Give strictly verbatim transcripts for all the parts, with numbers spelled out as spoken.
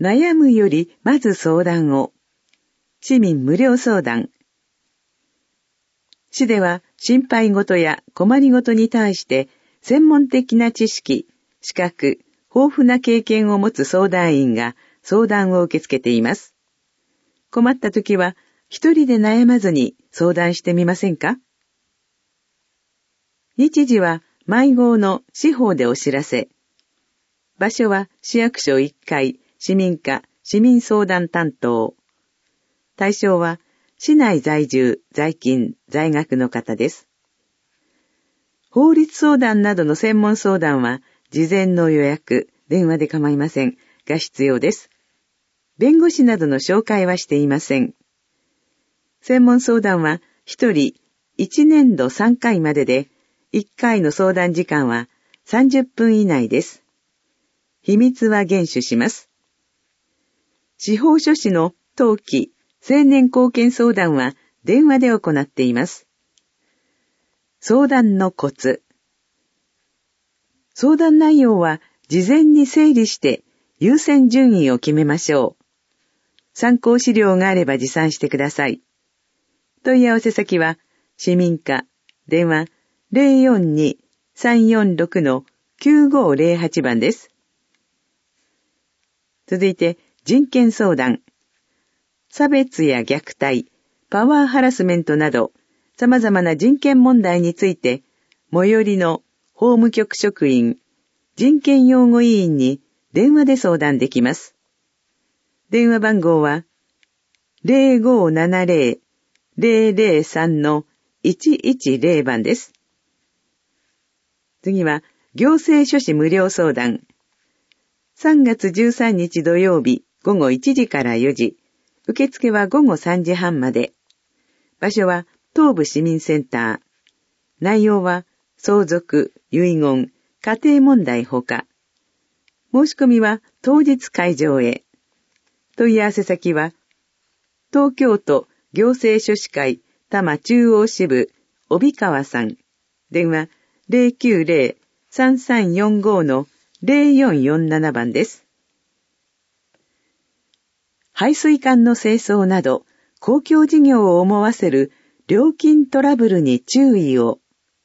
悩むよりまず相談を。市民無料相談。市では心配事や困り事に対して専門的な知識、資格、豊富な経験を持つ相談員が相談を受け付けています。困った時は一人で悩まずに相談してみませんか？日時は毎号の市報でお知らせ。場所は市役所いっかい市民課市民相談担当。対象は市内在住、在勤、在学の方です。法律相談などの専門相談は事前の予約、電話で構いませんが必要です。弁護士などの紹介はしていません。専門相談はひとりいちねんどさんかいまでで、いっかいの相談時間はさんじゅっぷん以内です。秘密は厳守します。司法書士の登記、青年貢献相談は電話で行っています。相談のコツ。相談内容は事前に整理して優先順位を決めましょう。参考資料があれば持参してください。問い合わせ先は市民課、電話 ゼロよんに さんよんろく きゅうごゼロはち 番です。続いて人権相談。差別や虐待、パワーハラスメントなど様々な人権問題について最寄りの法務局職員、人権擁護委員に電話で相談できます。電話番号は ゼロごななゼロ ゼロゼロさん いちいちゼロ 番です。次は行政書士無料相談。さんがつじゅうさんにち土曜日午後いちじからよじ、受付は午後さんじはんまで。場所は東部市民センター。内容は相続、遺言、家庭問題ほか。申し込みは当日会場へ。問い合わせ先は東京都行政書士会多摩中央支部帯川さん。電話 ゼロきゅうゼロ さんさんよんご ゼロよんよんなな 番です。排水管の清掃など公共事業を思わせる料金トラブルに注意を。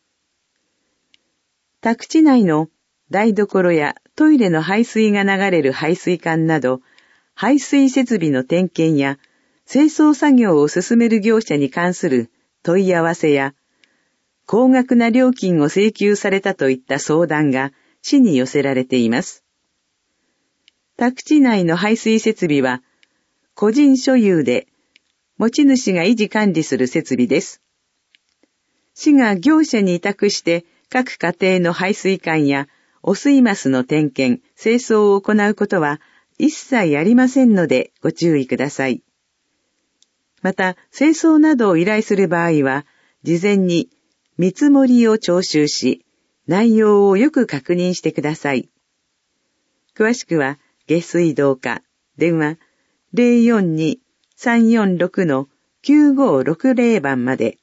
宅地内の台所やトイレの排水が流れる排水管など排水設備の点検や清掃作業を進める業者に関する問い合わせや高額な料金を請求されたといった相談が市に寄せられています。宅地内の排水設備は個人所有で持ち主が維持管理する設備です。市が業者に委託して各家庭の排水管や汚水ますの点検、清掃を行うことは一切ありませんのでご注意ください。また、清掃などを依頼する場合は、事前に見積もりを徴収し、内容をよく確認してください。詳しくは、下水道課、電話 ゼロよんに さんよんろく きゅうごろくゼロ 番まで、